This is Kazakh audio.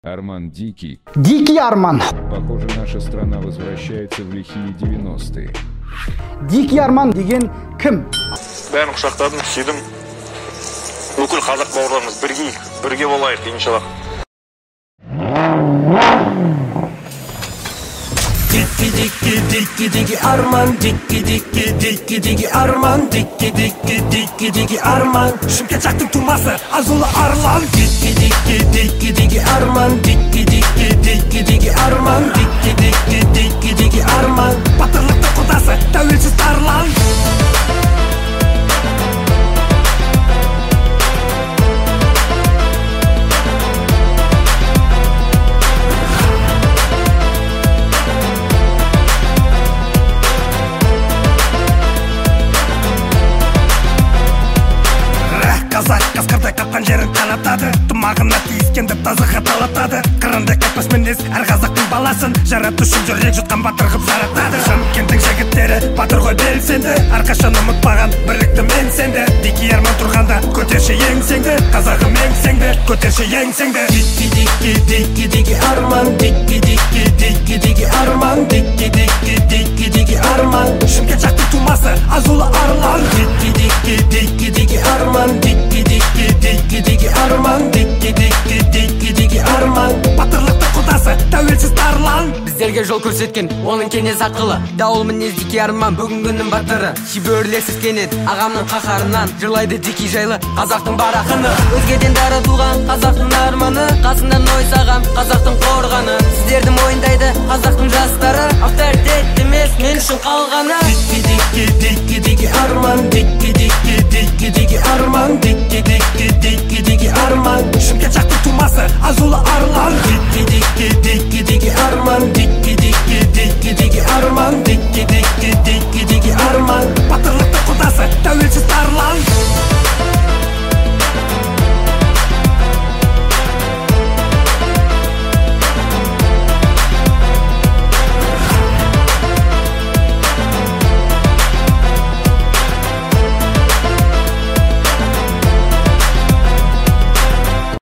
Арман Дикий. Дикий Арман. Похоже, наша страна возвращается в лихие 90-е. Дикий Арман деген кім? Бәрін құшақтадым, сүйдім. Бүкіл қазақ бауырларымыз бірге болайық, иншаллах. Dikki Arman, dikki Arman, dikki Arman. Şımket çaktım tuması, azılı arlan. Dikki Arman, dikki Arman, dikki Arman. Batırlıkta kudası, tövülsüz tarlan. Қазақ қасқырдай қапқан жерін қанатады, тұмағына тиіскенді тазыға талатады. Қырындай қайтпас мінез әр қазақтың баласын, жаратушым жүрек жұтқан батыр қып жаратады. Шымкенттің жігіттері батыр ғой белсенді, әрқашан ұмытпаған бірлікті мен сенді. Дикий Арман тұрғанда көтерші еңсеңді, қазағым еңсеңді, көтерші еңсеңді. Дикки Арман, дикки Арман, дикки Арман. Шымкент жақтың тумасы азулы арлан. Дикки Арман, дикки Арман, дикки Арман. Батырлықты құдасы тәуелсіз тарлан. Біздерге жол көрсеткен оның кенез ақылы, дауыл мінез Дикий Арман бүгінгінің батыры. Шеберлерсіз кенет ағамның қаһарынан, жырлайды Дикий жайлы қазақтың бар ақыны. Өзгеден дара туған қазақтың арманы, қасында нойса